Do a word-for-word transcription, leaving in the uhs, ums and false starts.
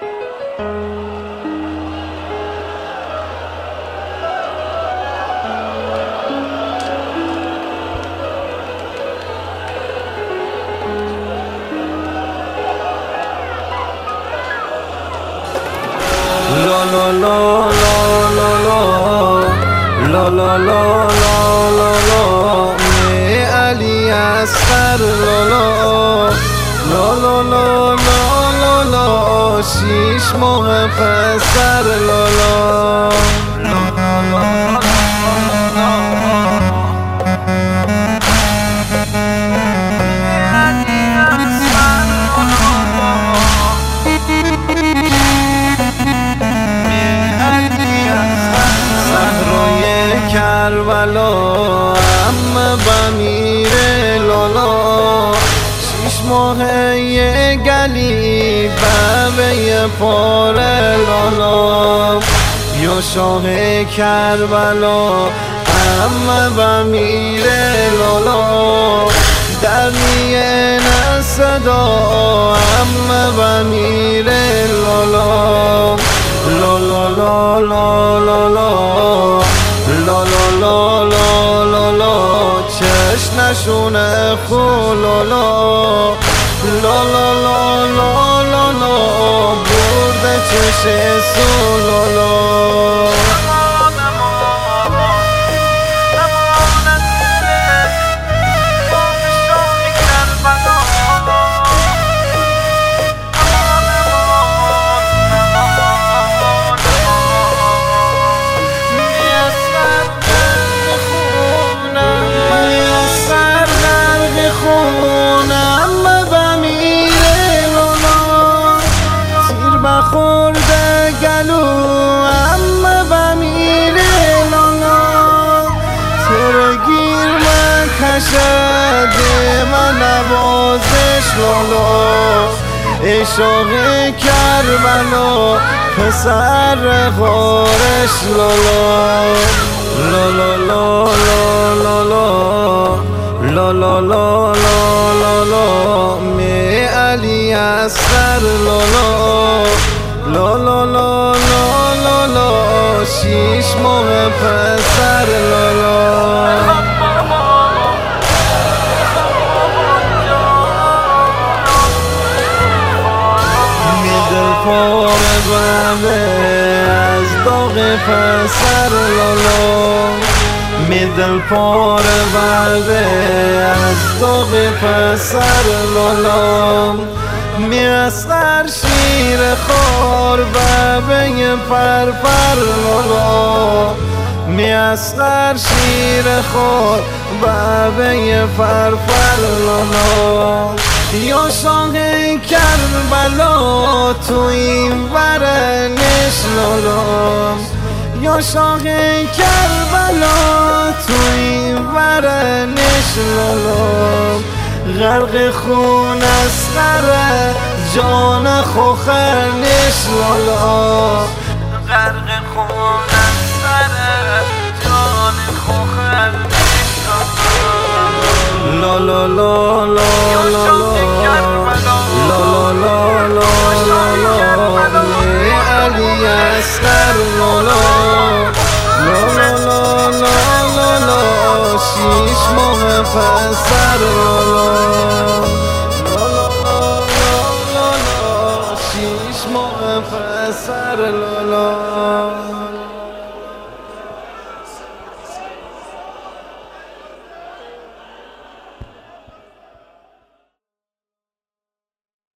La la la la la la la la la la la la می علی اصغر لا لا لا لا لا لا لا لا شیش ماه پسر لا لا لا لا لا کربلا ام بمیر لالا شیش ماه یه گلی ببه یه پاره لالا یا شاه کربلا ام بمیر لالا در نیه نصدا ام بمیر لالا لالا لالا لالا لا لا لا لا لا لا چش نشونه خولالا لا لا لا لا لا لا برده چش سولالا خورده گلو ام بمیر لالا ترگیر من کشده من نوازش لالا ای شاق کربلا پسر غارش لالا لالا لالا لالا لالا لالا لالا می علی اصغر لالا لا لا لا لا لا لا شیش ماه پسر لالا می دل پاره بنده از داغ پسر لالا می دل پاره بنده از داغ پسر لالا می اصغر شیر خور ببه پر پر لالا می اصغر شیر خور ببه پر پر لالا یا شاه کربلا تو این ورنش لالا یا شاه کربلا تو این ورنش لالا غرق خون اصغر جان خوخرنش لالا غرق خون اصغر جان خوخرنش لالا لا لا لا لا لا لا لا لا می علی اصغر لالا لا لا لا لا لا شیش ماه پسر لالا شیش ماه پسر لالا